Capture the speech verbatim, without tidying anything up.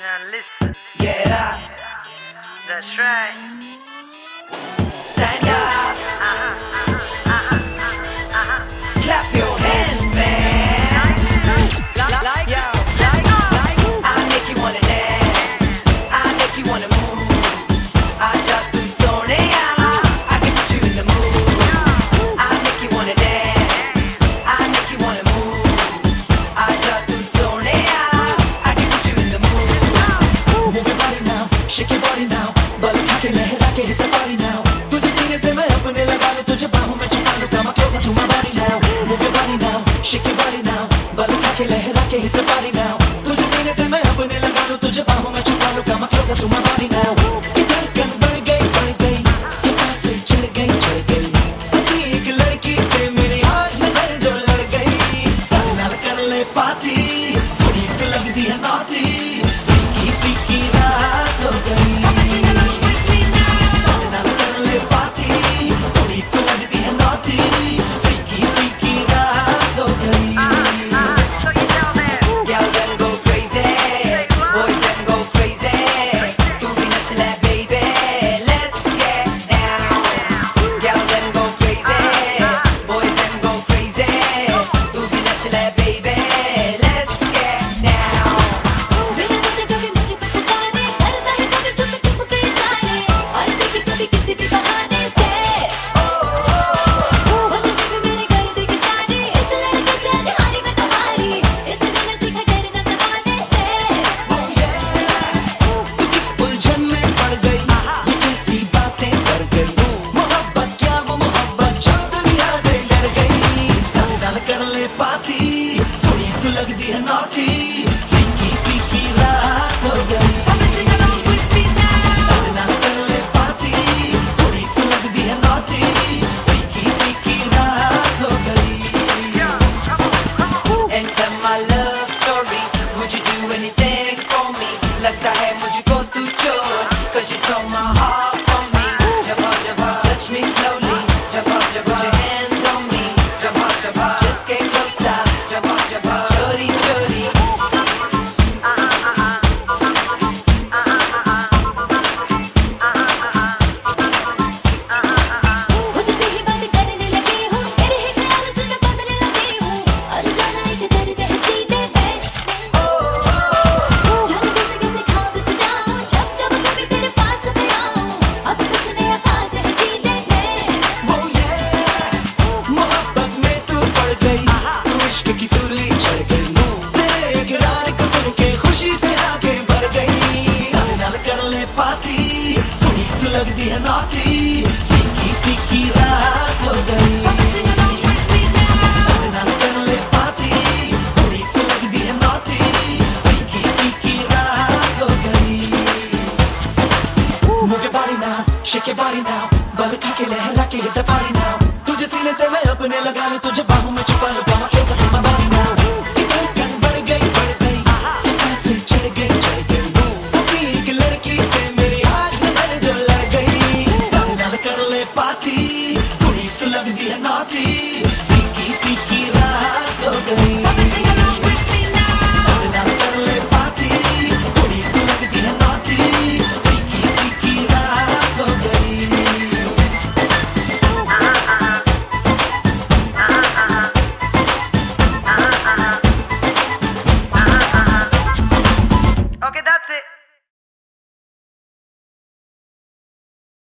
Now listen. Get up. That's right. Stand up. Uh-huh, uh-huh, uh-huh, uh-huh. Clap your hands, man. Like, like, yo, like, like. I make you wanna dance. I make you wanna move. Aaja tu soneya. I can put you in the mood. I make you wanna dance. I make you wanna move. Aaja tu soneya. I can put you in the mood. Move your body now, shake your body now. बल खा के लहरा के hit the body now. तुझे सीने से मैं अपने लगा लूं, तुझे बाहों में छुपा लूं. Come closer to my body now. Move your body now, shake your body now. बल खा के लहरा के hit the body now. तुझे सीने से मैं अपने लगा लूं, तुझे बाहों में छुपा लूं. Come closer to my body now. कि धड़कन बढ़ गई, बढ़ गई. कि सांसें चढ़ गई, चढ़ गई. हंसी एक लड़की से मेरी आज नजर जो लड़ गई. साथ नाल कर ले पार्टी, थोड़ी तो लगदी है naughty. Freaky, freaky रात हो गई. पार्टी थोड़ी तो लगती है naughty. Freaky, freaky रात हो गई. साथ नाल कर ले पार्टी, थोड़ी तो लगती है naughty. Freaky, freaky रात हो गई. Enter my love story. Would you do anything for me? लगता है मुझको तू चोर. 'Cause you stole my heart from me. Jabba jabba, touch me slowly. Jabba jabba, put your hands on me. Jabba jabba, just get closer. Jabba jabba, chori chori. खुद से ही बात करने लगी हूँ, तेरे ही ख्याल से मैं बदलने लगी हूँ. अनजाना एक दर्द है सीने में. जाने कैसे कैसे ख्वाब सजाऊं, जब जब कभी तेरे पास मैं आऊं. अब कुछ नया खास है जीने में. Oh yeah, मोहब्बत में तू पड़ गई. तू इश्क की सूली चढ़ गई. तेरे इकरार को सुन के खुशी से आंखें भर गई. साथ नाल कर ले पार्टी, थोड़ी तो लगती है naughty. Freaky, freaky रात हो गई. साथ नाल कर ले पार्टी, थोड़ी तो लगती है naughty. Freaky, freaky रात हो गई. Move your body now, shake your body now.